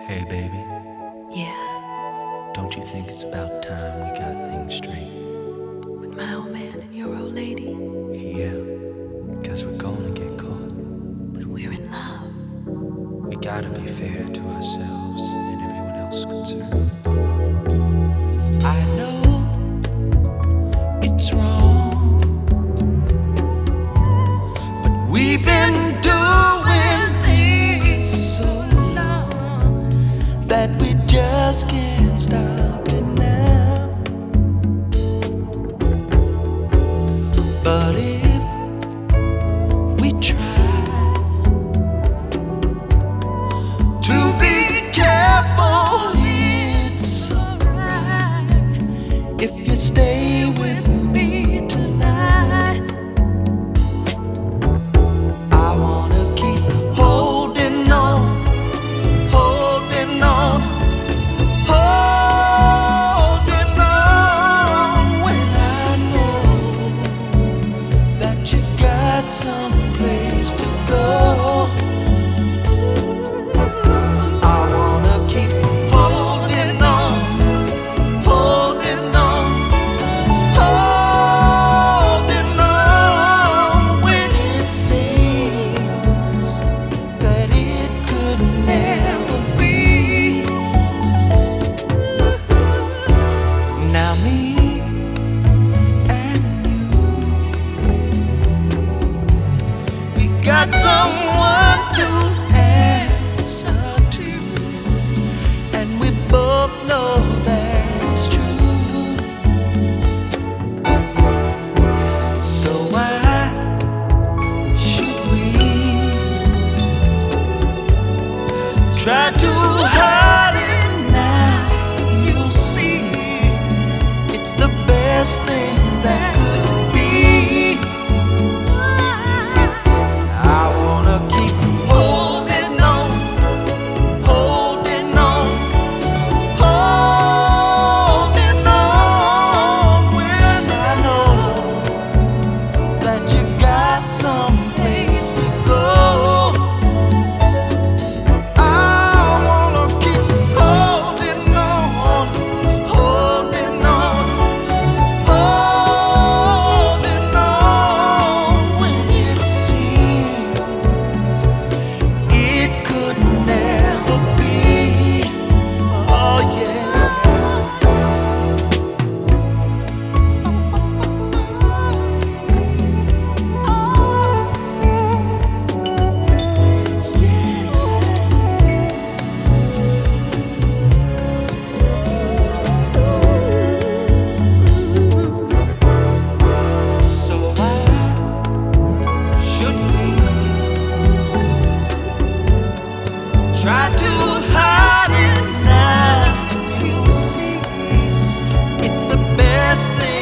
Hey, baby, Yeah, don't you think it's about time we got things straight? with my old man and your old lady. Yeah, because we're gonna get caught. But we're in love. We gotta be fair to ourselves and everyone else concerned. I know it's wrong, but we've been doing things so long that we just can't stop it now. But if we try to be careful, it's alright if you stay with me tonight. I wanna keep holding on, holding on, holding on when I know that you got someplace to go. I wanna keep holding on, holding on, holding on when it seems that it could never be. Now me and you, we got someone to answer to, and we both know that it's true. So why should we try to hide it now? You'll see, it's the best thing that could be. I wanna keep holding on, holding on, holding on when I know that you got someplace to go. I wanna keep holding on, holding on, holding on when it seems it could never be. Oh yeah. So why should we try to hide it now? You see, it's the best thing